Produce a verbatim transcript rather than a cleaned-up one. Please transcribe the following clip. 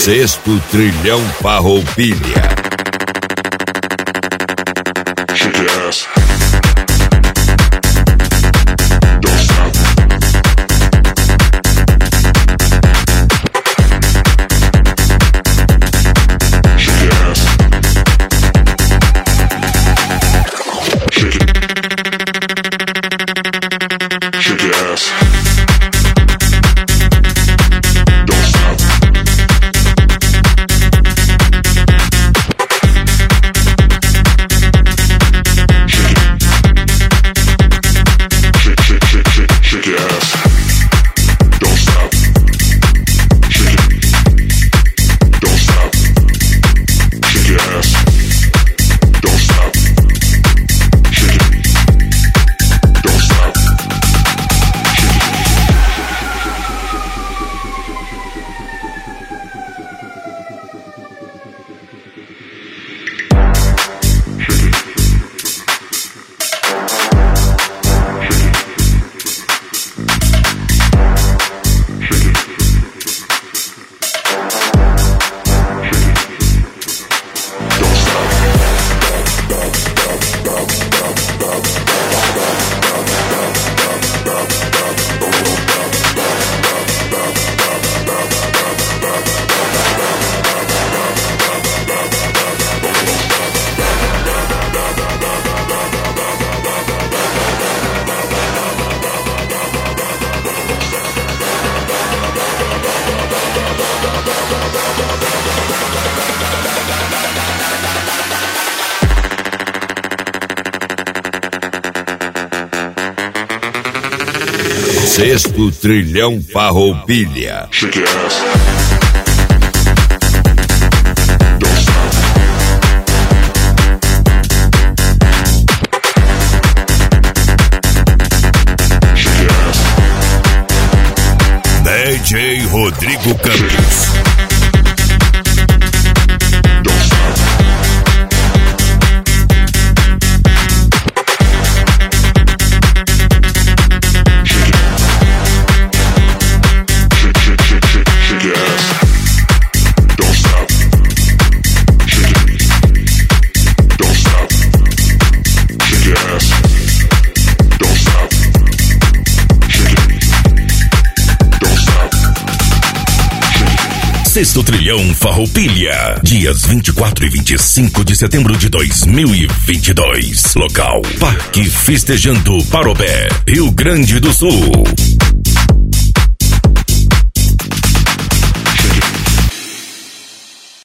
Sexto Trilhão Farroupilha. Shake your ass. Sexto Trilhão Farroupilha. Shake your ass. D J Rodrigo Campos. Sexto Trilhão Farroupilha, dias vinte e quatro e vinte e cinco de setembro de dois mil e vinte e dois. Local: Parque Festejando Parobé, Rio Grande do Sul.